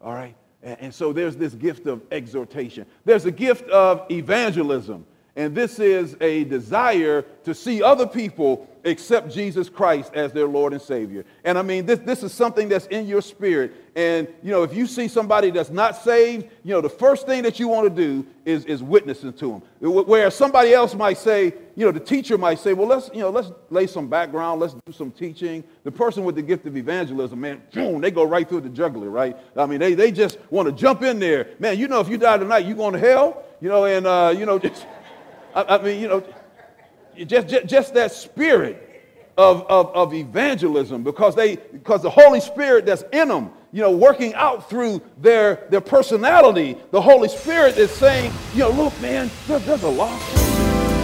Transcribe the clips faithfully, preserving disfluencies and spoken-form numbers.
all right? And, and so there's this gift of exhortation. There's a gift of evangelism. And this is a desire to see other people accept Jesus Christ as their Lord and Savior. And I mean, this, this is something that's in your spirit. And, you know, if you see somebody that's not saved, you know, the first thing that you want to do is, is witnessing to them. Where somebody else might say, you know, the teacher might say, well, let's, you know, let's lay some background. Let's do some teaching. The person with the gift of evangelism, man, boom, they go right through the jugular, right? I mean, they, they just want to jump in there. Man, you know, if you die tonight, you going to hell, you know, and, uh, you know, just... I mean, you know, just, just, just that spirit of, of, of evangelism, because they because the Holy Spirit that's in them, you know, working out through their, their personality, the Holy Spirit is saying, you know, look, man, there, there's a lost person.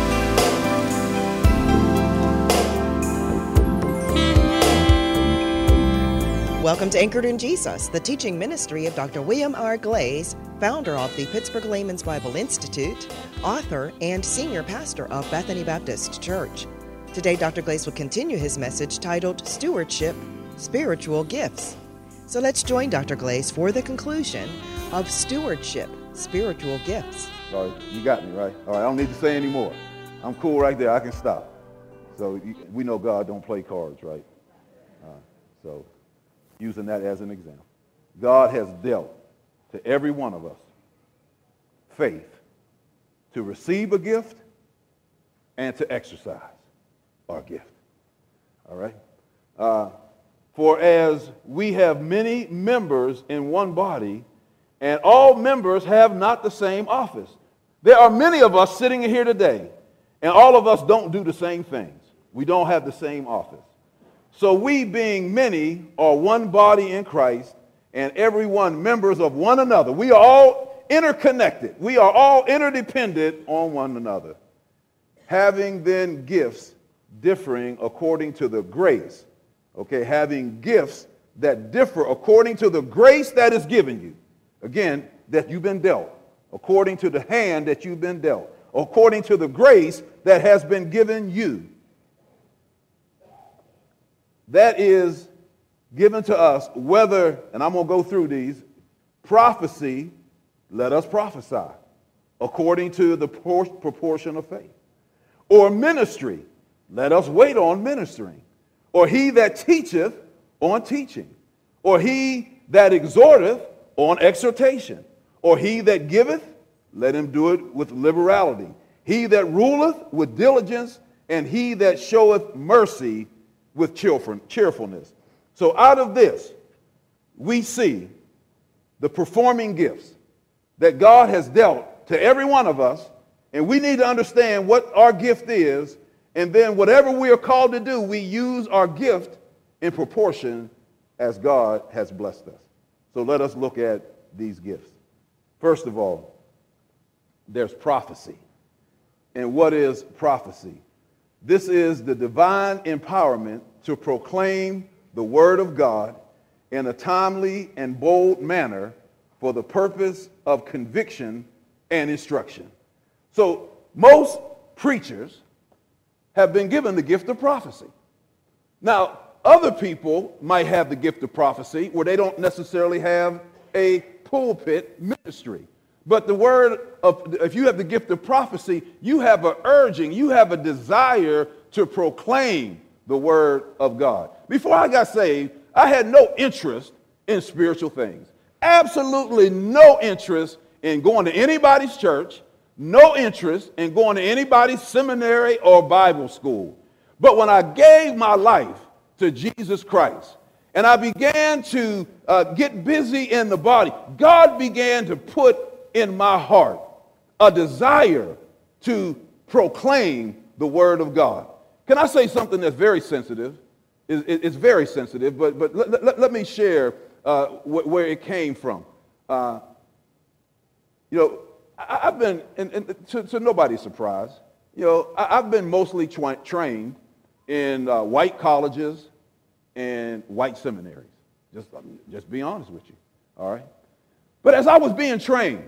Welcome to Anchored in Jesus, the teaching ministry of Doctor William R. Glaze, founder of the Pittsburgh Layman's Bible Institute, author, and senior pastor of Bethany Baptist Church. Today, Doctor Glaze will continue his message titled Stewardship, Spiritual Gifts. So let's join Doctor Glaze for the conclusion of Stewardship, Spiritual Gifts. All right, you got me, right? All right, I don't need to say any more. I'm cool right there. I can stop. So we know God don't play cards, right? Uh, so using that as an example. God has dealt to every one of us faith to receive a gift and to exercise our gift. All right? Uh, For as we have many members in one body, and all members have not the same office. There are many of us sitting here today, and all of us don't do the same things. We don't have the same office. So we, being many, are one body in Christ, and everyone members of one another. We are all interconnected. We are all interdependent on one another, having then gifts differing according to the grace. Okay, having gifts that differ according to the grace that is given you. Again, that you've been dealt. According to the hand that you've been dealt. According to the grace that has been given you. That is given to us, whether, and I'm going to go through these, prophecy, let us prophesy, according to the proportion of faith. Or ministry, let us wait on ministering. Or he that teacheth, on teaching. Or he that exhorteth, on exhortation. Or he that giveth, let him do it with liberality. He that ruleth, with diligence. And he that showeth mercy, with cheerfulness. So out of this, we see the performing gifts that God has dealt to every one of us. And we need to understand what our gift is. And then whatever we are called to do, we use our gift in proportion as God has blessed us. So let us look at these gifts. First of all, there's prophecy. And what is prophecy? This is the divine empowerment to proclaim the word of God in a timely and bold manner for the purpose of conviction and instruction. So most preachers have been given the gift of prophecy. Now, other people might have the gift of prophecy where they don't necessarily have a pulpit ministry. But the word of, if you have the gift of prophecy, you have an urging, you have a desire to proclaim the word of God. Before I got saved, I had no interest in spiritual things. Absolutely no interest in going to anybody's church. No interest in going to anybody's seminary or Bible school. But when I gave my life to Jesus Christ and I began to uh, get busy in the body, God began to put in my heart a desire to proclaim the word of God. Can I say something that's very sensitive? It's, it's very sensitive, but, but let, let, let me share uh, wh- where it came from. Uh, you know, I've been, and, and to, to nobody's surprise, you know, I've been mostly tra- trained in uh, white colleges and white seminaries. Just, just be honest with you, all right? But as I was being trained,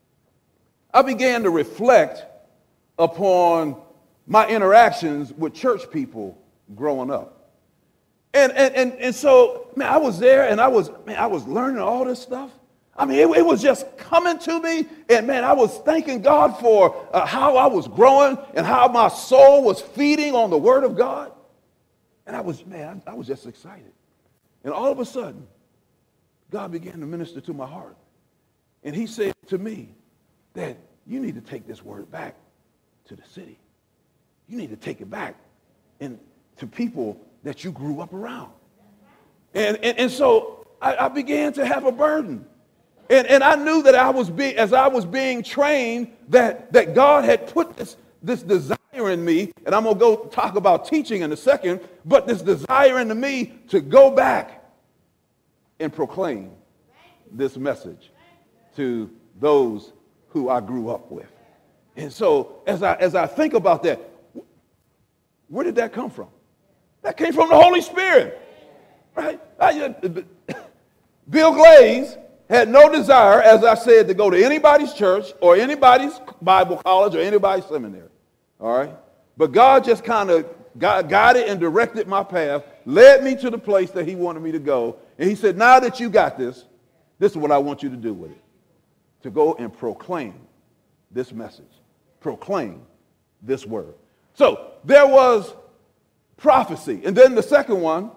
I began to reflect upon my interactions with church people growing up. And, and, and, and so, man, I was there and I was, man, I was learning all this stuff. I mean, it, it was just coming to me, and man, I was thanking God for uh, how I was growing and how my soul was feeding on the Word of God. And I was, man, I, I was just excited. And all of a sudden, God began to minister to my heart. And he said to me that you need to take this word back to the city. You need to take it back and to people that you grew up around. And, and, and so I, I began to have a burden. And, and I knew that I was being, as I was being trained, that, that God had put this, this desire in me, and I'm going to go talk about teaching in a second, but this desire into me to go back and proclaim this message to those who I grew up with. And so as I, as I think about that, where did that come from? That came from the Holy Spirit, right? I, Bill Glaze had no desire, as I said, to go to anybody's church or anybody's Bible college or anybody's seminary, all right? But God just kind of guided and directed my path, led me to the place that he wanted me to go. And he said, now that you got this, this is what I want you to do with it. To go and proclaim this message. Proclaim this word. So there was prophecy. And then the second one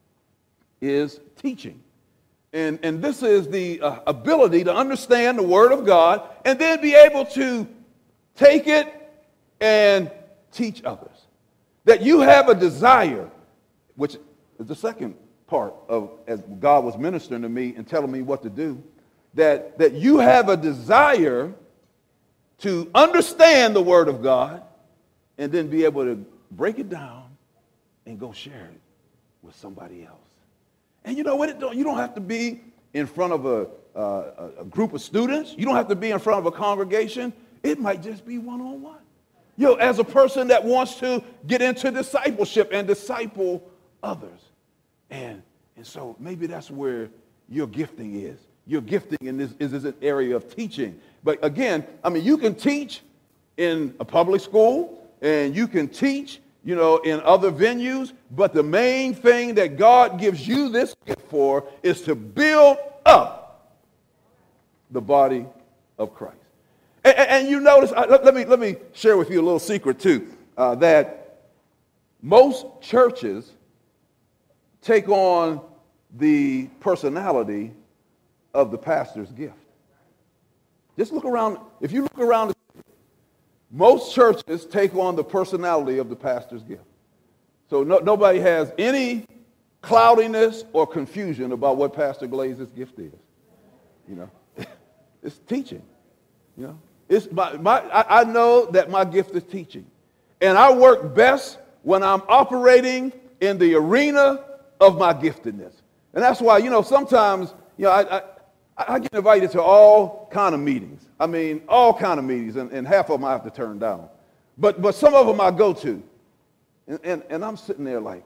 is teaching. And, and this is the uh, ability to understand the word of God and then be able to take it and teach others. That you have a desire, which is the second part of as God was ministering to me and telling me what to do, that, that you have a desire to understand the word of God and then be able to break it down and go share it with somebody else. And you know what? It don't, you don't have to be in front of a, uh, a group of students. You don't have to be in front of a congregation. It might just be one-on-one. You know, as a person that wants to get into discipleship and disciple others. And, and so maybe that's where your gifting is. Your gifting in this is, is an area of teaching. But again, I mean, you can teach in a public school and you can teach, you know, in other venues. But the main thing that God gives you this gift for is to build up the body of Christ. And, and you notice, let, let, me, let me share with you a little secret too, uh, that most churches take on the personality of the pastor's gift. Just look around. If you look around, most churches take on the personality of the pastor's gift. So no, nobody has any cloudiness or confusion about what Pastor Glaze's gift is. You know, it's teaching. You know, it's my, my I, I know that my gift is teaching, and I work best when I'm operating in the arena of my giftedness. And that's why, you know, sometimes, you know, I, I, I get invited to all kind of meetings. I mean, all kind of meetings, and, and half of them I have to turn down. But but some of them I go to, and, and, and I'm sitting there like,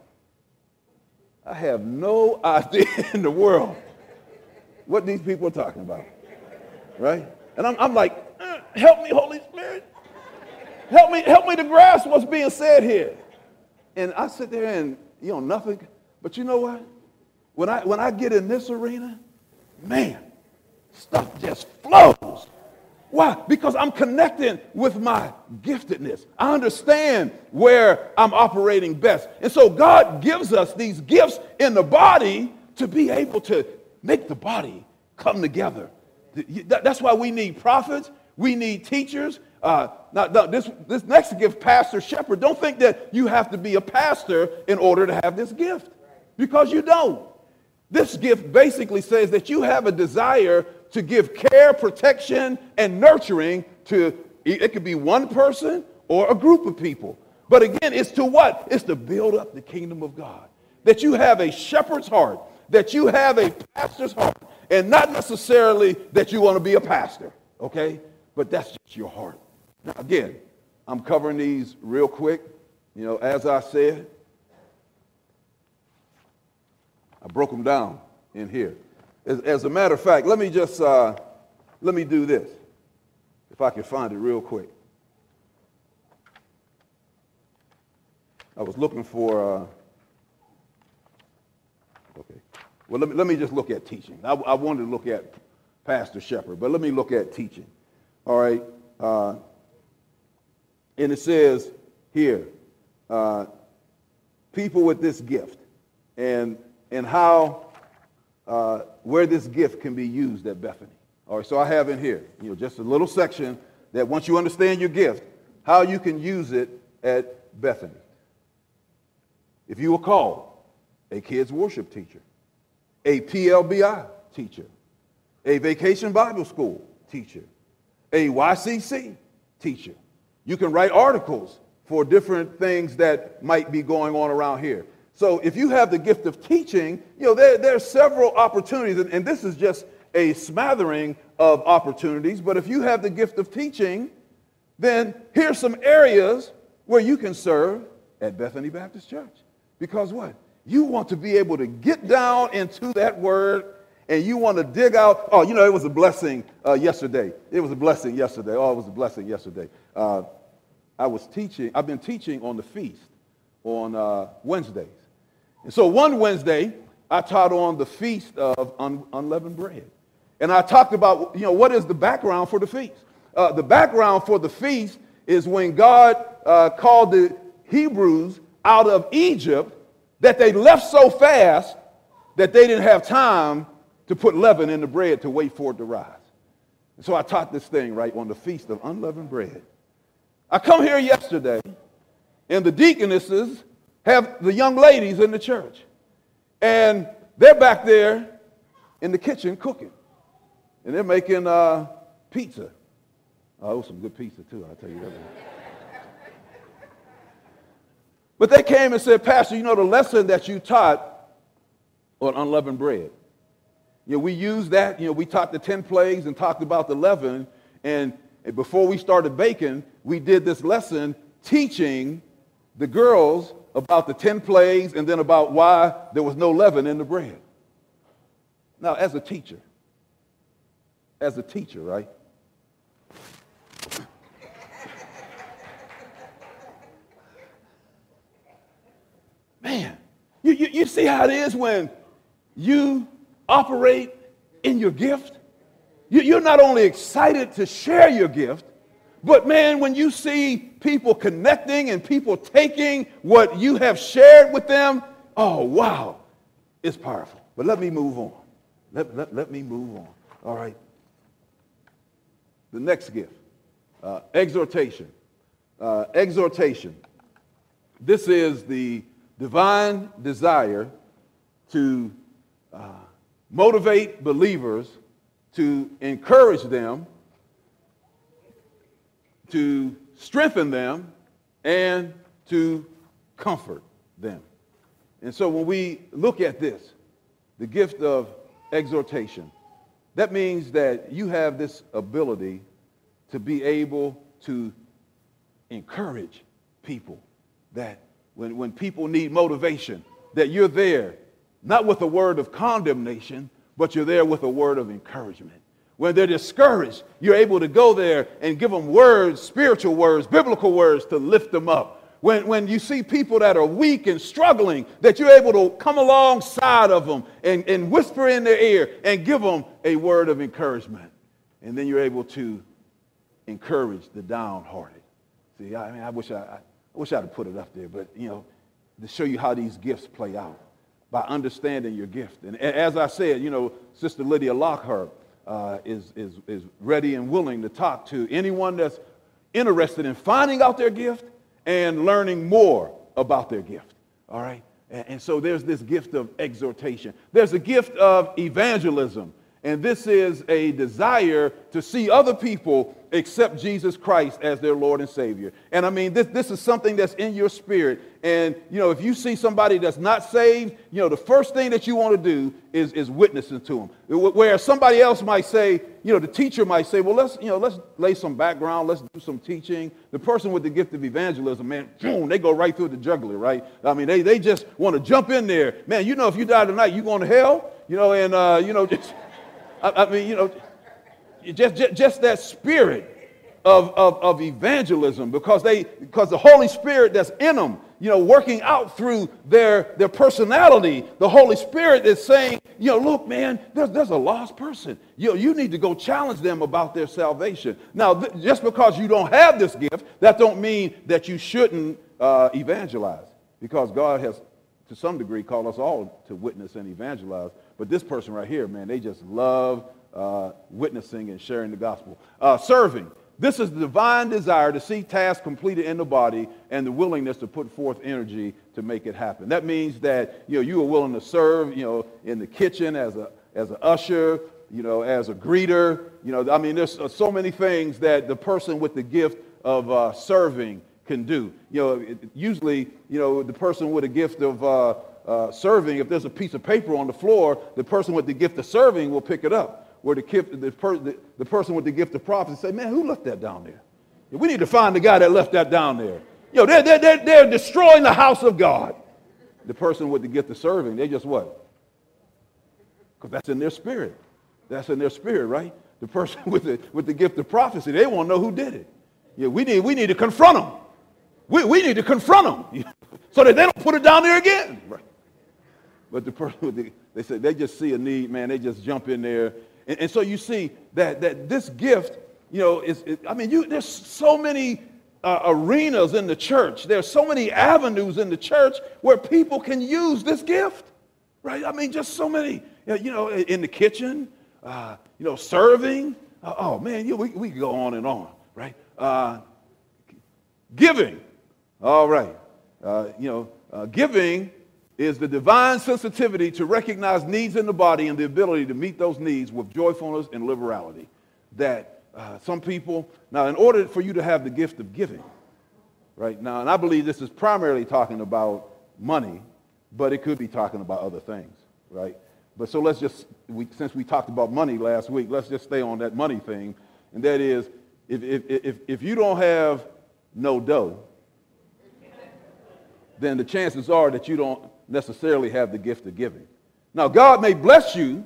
I have no idea in the world what these people are talking about, right? And I'm, I'm like, eh, help me, Holy Spirit. Help me, help me to grasp what's being said here. And I sit there and, you know, nothing. But you know what? When I, when I get in this arena, man, stuff just flows. Why? Because I'm connecting with my giftedness. I understand where I'm operating best. And so God gives us these gifts in the body to be able to make the body come together. That's why we need prophets. We need teachers. Uh, now, now this, this next gift, pastor, shepherd, don't think that you have to be a pastor in order to have this gift, because you don't. This gift basically says that you have a desire to give care, protection, and nurturing to, it could be one person or a group of people. But again, it's to what? It's to build up the kingdom of God. That you have a shepherd's heart, that you have a pastor's heart, and not necessarily that you want to be a pastor, okay? But that's just your heart. Now, again, I'm covering these real quick. You know, as I said, I broke them down in here. As, as a matter of fact, let me just, uh, let me do this, if I can find it real quick. I was looking for, uh, okay. Well, let me, let me just look at teaching. I, I wanted to look at pastor, shepherd. But let me look at teaching. All right. Uh, and it says here, uh, people with this gift and, and how, uh, where this gift can be used at Bethany. All right. So I have in here, you know, just a little section that once you understand your gift, how you can use it at Bethany. If you were called a kids worship teacher, a P L B I teacher, a vacation Bible school teacher, a Y C C teacher, you can write articles for different things that might be going on around here. So if you have the gift of teaching, you know, there, there are several opportunities, and, and this is just a smattering of opportunities, but if you have the gift of teaching, then here's some areas where you can serve at Bethany Baptist Church. Because what? You want to be able to get down into that word, and you want to dig out. Oh, you know, it was a blessing uh, yesterday. It was a blessing yesterday. Oh, it was a blessing yesterday. Uh, I was teaching. I've been teaching on the feast on uh, Wednesdays. And so one Wednesday, I taught on the feast of un- unleavened bread. And I talked about, you know, what is the background for the feast? Uh, the background for the feast is when God uh, called the Hebrews out of Egypt, that they left so fast that they didn't have time to put leaven in the bread to wait for it to rise. And so I taught this thing, right, on the feast of unleavened bread. I come here yesterday, and the deaconesses have the young ladies in the church. And they're back there in the kitchen cooking. And they're making uh, pizza. Oh, it was some good pizza, too, I'll tell you that. But they came and said, Pastor, you know, the lesson that you taught on unleavened bread, you know, we used that, you know, we taught the ten plagues and talked about the leaven, and, and before we started baking, we did this lesson teaching the girls about the ten plagues and then about why there was no leaven in the bread. Now, as a teacher, as a teacher, right? Man, you, you, you see how it is when you operate in your gift? You, you're not only excited to share your gift, but man, when you see people connecting and people taking what you have shared with them, oh, wow, it's powerful. But let me move on. Let, let, let me move on. All right. The next gift, uh, exhortation. Uh, exhortation. This is the divine desire to uh, motivate believers, to encourage them, to strengthen them, and to comfort them. And so when we look at this, the gift of exhortation, that means that you have this ability to be able to encourage people, that when, when people need motivation, that you're there, not with a word of condemnation, but you're there with a word of encouragement. When they're discouraged, you're able to go there and give them words, spiritual words, biblical words to lift them up. When, when you see people that are weak and struggling, that you're able to come alongside of them and, and whisper in their ear and give them a word of encouragement. And then you're able to encourage the downhearted. See, I mean, I wish I, I wish I'd have put it up there, but, you know, to show you how these gifts play out by understanding your gift. And as I said, you know, Sister Lydia Lockhart uh, is, is, is ready and willing to talk to anyone that's interested in finding out their gift and learning more about their gift, all right? And, and so there's this gift of exhortation. There's a gift of evangelism, and this is a desire to see other people accept Jesus Christ as their Lord and Savior. And I mean, this, this is something that's in your spirit. And, you know, if you see somebody that's not saved, you know, the first thing that you want to do is, is witnessing to them. Where somebody else might say, you know, the teacher might say, well, let's, you know, let's lay some background, let's do some teaching. The person with the gift of evangelism, man, boom, they go right through the jugular, right? I mean, they, they just want to jump in there. Man, you know, if you die tonight, you going to hell, you know, and, uh, you know, just, I, I mean, you know, Just, just, just that spirit of, of, of evangelism, because they because the Holy Spirit that's in them you know, working out through their, their personality, the Holy Spirit is saying, you know, look, man, there's, there's a lost person. You know, you need to go challenge them about their salvation. Now, th- just because you don't have this gift, that don't mean that you shouldn't uh, evangelize, because God has, to some degree, called us all to witness and evangelize. But this person right here, man, they just love uh, witnessing and sharing the gospel. Uh, serving. This is the divine desire to see tasks completed in the body and the willingness to put forth energy to make it happen. That means that, you know, you are willing to serve, you know, in the kitchen as a as an usher, you know, as a greeter. You know, I mean, there's so many things that the person with the gift of uh, serving can do. You know, it, usually, you know, the person with a gift of uh, uh, serving, if there's a piece of paper on the floor, the person with the gift of serving will pick it up. Where the, the, per, the, the person with the gift of prophecy say, man, who left that down there? We need to find the guy that left that down there. You know, they're, they're, they're, they're destroying the house of God. The person with the gift of serving, they just what? Because that's in their spirit. That's in their spirit, right? The person with the, with the gift of prophecy, they won't know who did it. Yeah, we need, we need to confront them. We, we need to confront them so that they don't put it down there again. Right. But the person with the, they say they just see a need, man, they just jump in there. And, and so you see that, that this gift, you know, is, is I mean, you, there's so many uh, arenas in the church. There's so many avenues in the church where people can use this gift, right? I mean, just so many, you know, in the kitchen, uh, you know, serving. Uh, oh, man, you, we, we can go on and on, right? Uh, giving, all right. Uh, you know, uh, giving is the divine sensitivity to recognize needs in the body and the ability to meet those needs with joyfulness and liberality. That uh, some people, now in order for you to have the gift of giving, right now, and I believe this is primarily talking about money, but it could be talking about other things, right? But so let's just, we, since we talked about money last week, let's just stay on that money thing. And that is, if, if, if, if you don't have no dough, then the chances are that you don't necessarily have the gift of giving. Now, God may bless you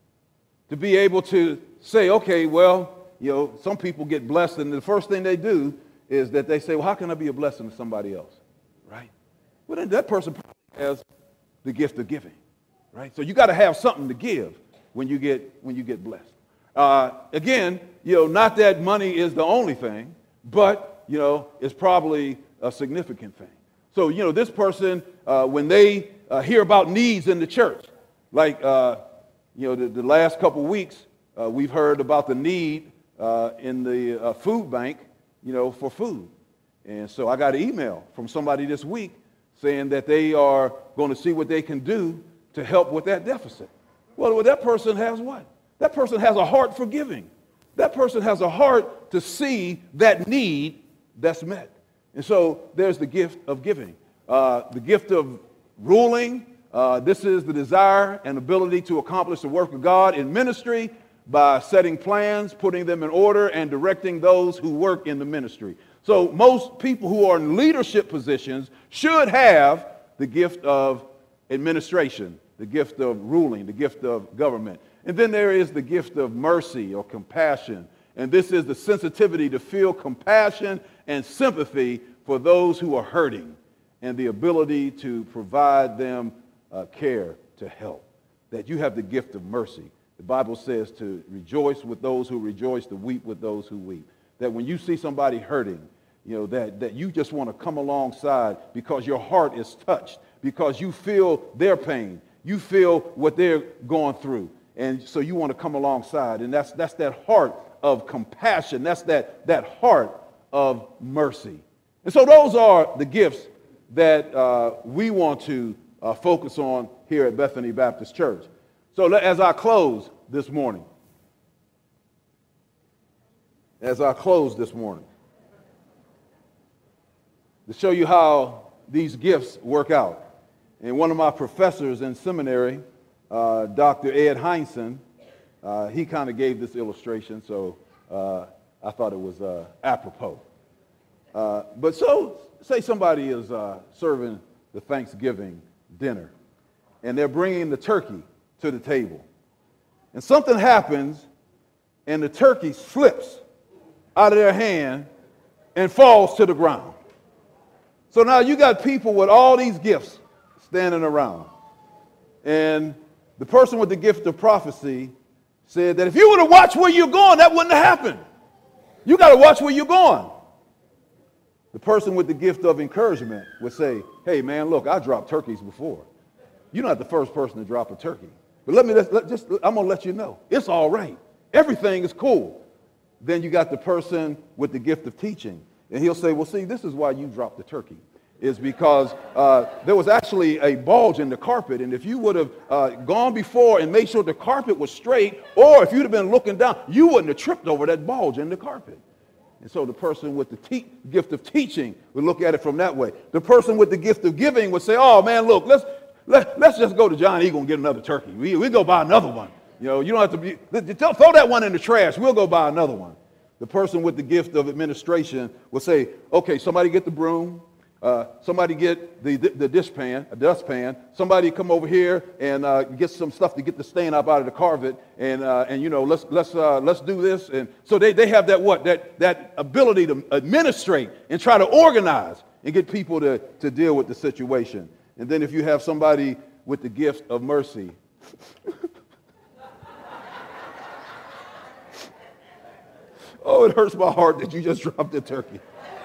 to be able to say, okay, well, you know, some people get blessed, and the first thing they do is that they say, well, how can I be a blessing to somebody else, right? Well, then that person probably has the gift of giving, right? So you got to have something to give when you get when you get blessed. Uh, again, you know, not that money is the only thing, but, you know, it's probably a significant thing. So, you know, this person, uh, when they uh, hear about needs in the church, like, uh, you know, the, the last couple weeks, uh, we've heard about the need uh, in the uh, food bank, you know, for food. And so I got an email from somebody this week saying that they are going to see what they can do to help with that deficit. Well, that person has what? That person has a heart for giving. That person has a heart to see that need that's met. And so there's the gift of giving. Uh, the gift of ruling. Uh, this is the desire and ability to accomplish the work of God in ministry by setting plans, putting them in order, and directing those who work in the ministry. So most people who are in leadership positions should have the gift of administration, the gift of ruling, the gift of government. And then there is the gift of mercy or compassion. And this is the sensitivity to feel compassion and sympathy for those who are hurting, and the ability to provide them uh, care to help. That you have the gift of mercy. The Bible says to rejoice with those who rejoice, to weep with those who weep. That when you see somebody hurting, you know, that, that you just want to come alongside because your heart is touched, because you feel their pain. You feel what they're going through. And so you want to come alongside. And that's, that's that heart of compassion. That's that, that heart of mercy. And so those are the gifts that uh, we want to uh, focus on here at Bethany Baptist Church. So as I close this morning, as I close this morning, to show you how these gifts work out. And one of my professors in seminary, uh, Doctor Ed Heinsohn, uh, he kind of gave this illustration, so uh, I thought it was uh, apropos. Uh, but so, say somebody is uh, serving the Thanksgiving dinner, and they're bringing the turkey to the table. And something happens, and the turkey slips out of their hand and falls to the ground. So now you got people with all these gifts standing around. And the person with the gift of prophecy said that if you were to watch where you're going, that wouldn't have happened. You got to watch where you're going. The person with the gift of encouragement would say, hey, man, look, I dropped turkeys before. You're not the first person to drop a turkey. But let me let, let, just, I'm going to let you know, it's all right. Everything is cool. Then you got the person with the gift of teaching. And he'll say, well, see, this is why you dropped the turkey. Is because uh, there was actually a bulge in the carpet. And if you would have uh, gone before and made sure the carpet was straight, or if you'd have been looking down, you wouldn't have tripped over that bulge in the carpet. And so the person with the te- gift of teaching would look at it from that way. The person with the gift of giving would say, oh, man, look, let's let, let's just go to John Eagle and get another turkey. We, we go buy another one. You know, you don't have to be, throw that one in the trash. We'll go buy another one. The person with the gift of administration will say, okay, somebody get the broom. Uh, somebody get the, the, the dish pan, a dustpan. Somebody come over here and uh, get some stuff to get the stain up out of the carpet. And, uh, and you know, let's, let's, uh, let's do this. And so they, they have that what? That, that ability to administrate and try to organize and get people to, to deal with the situation. And then if you have somebody with the gift of mercy, oh, it hurts my heart that you just dropped the turkey.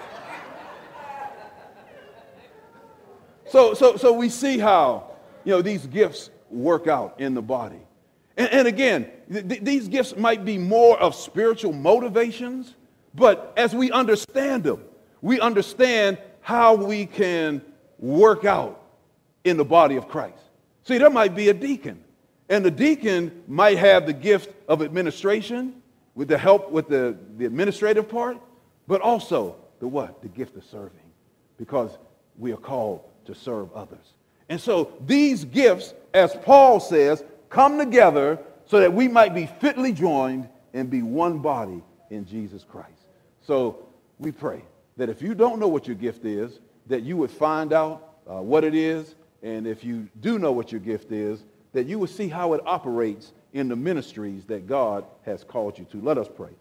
So, so, so we see how, you know, these gifts work out in the body. And, and again, th- th- these gifts might be more of spiritual motivations, but as we understand them, we understand how we can work out in the body of Christ. See, there might be a deacon, and the deacon might have the gift of administration with the help with the, the administrative part, but also the what? The gift of serving, because we are called to serve others. And so these gifts, as Paul says, come together so that we might be fitly joined and be one body in Jesus Christ. So we pray that if you don't know what your gift is, that you would find out uh, what it is. And if you do know what your gift is, that you would see how it operates in the ministries that God has called you to. Let us pray.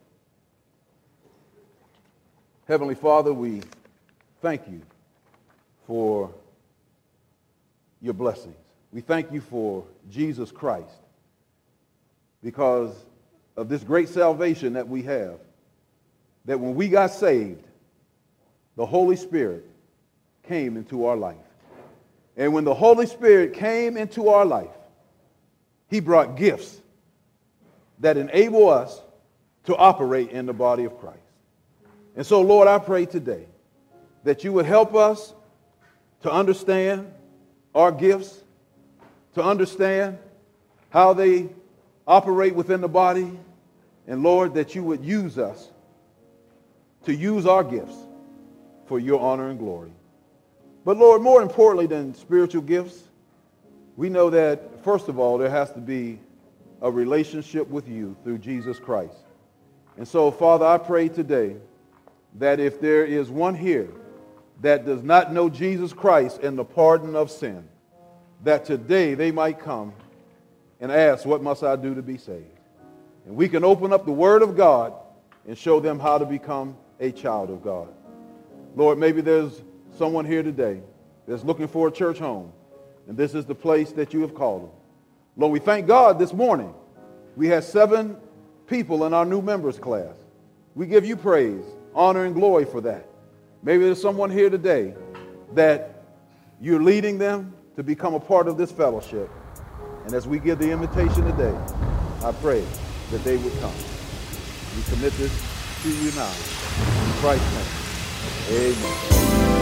Heavenly Father, we thank you for your blessings. We thank you for Jesus Christ, because of this great salvation that we have, that when we got saved, the Holy Spirit came into our life. And when the Holy Spirit came into our life, he brought gifts that enable us to operate in the body of Christ. And so, Lord, I pray today that you would help us to understand our gifts, to understand how they operate within the body, and Lord, that you would use us to use our gifts for your honor and glory. But Lord, more importantly than spiritual gifts, we know that, first of all, there has to be a relationship with you through Jesus Christ. And so, Father, I pray today that if there is one here that does not know Jesus Christ and the pardon of sin, that today they might come and ask, what must I do to be saved? And we can open up the Word of God and show them how to become a child of God. Lord, maybe there's someone here today that's looking for a church home, and this is the place that you have called them. Lord, we thank God this morning. We had seven people in our new members class. We give you praise, honor, and glory for that. Maybe there's someone here today that you're leading them to become a part of this fellowship. And as we give the invitation today, I pray that they would come. We commit this to you now. In Christ's name, amen.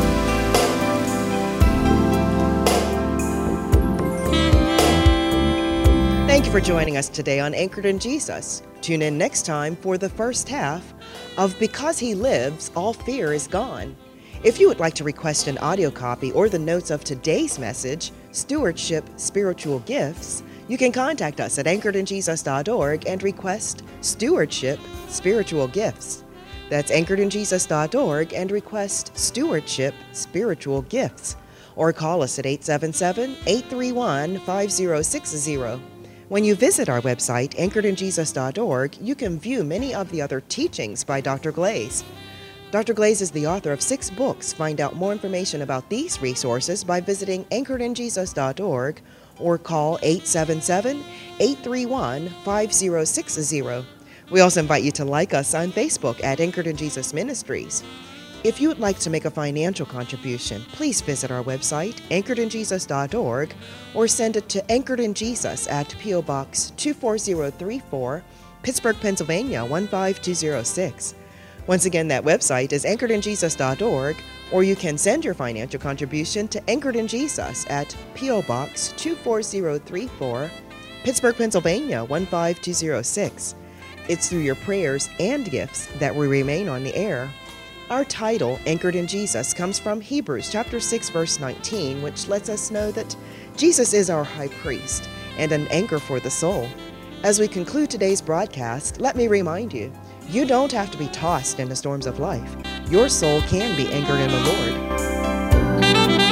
Thank you for joining us today on Anchored in Jesus. Tune in next time for the first half of Because He Lives, All Fear is Gone. If you would like to request an audio copy or the notes of today's message, Stewardship Spiritual Gifts, you can contact us at anchored in jesus dot org and request Stewardship Spiritual Gifts. That's anchored in jesus dot org and request Stewardship Spiritual Gifts. Or call us at eight seven seven, eight three one, five zero six zero. When you visit our website, anchored in jesus dot org, you can view many of the other teachings by Doctor Glaze. Doctor Glaze is the author of six books. Find out more information about these resources by visiting anchored in jesus dot org or call eight seven seven, eight three one, five zero six zero. We also invite you to like us on Facebook at Anchored in Jesus Ministries. If you would like to make a financial contribution, please visit our website, anchored in jesus dot org, or send it to Anchored in Jesus at P O Box two four zero three four, Pittsburgh, Pennsylvania one five two zero six. Once again, that website is anchored in jesus dot org, or you can send your financial contribution to Anchored in Jesus at P O Box two four zero three four, Pittsburgh, Pennsylvania one five two zero six. It's through your prayers and gifts that we remain on the air. Our title, Anchored in Jesus, comes from Hebrews chapter six, verse nineteen, which lets us know that Jesus is our high priest and an anchor for the soul. As we conclude today's broadcast, let me remind you, you don't have to be tossed in the storms of life. Your soul can be anchored in the Lord.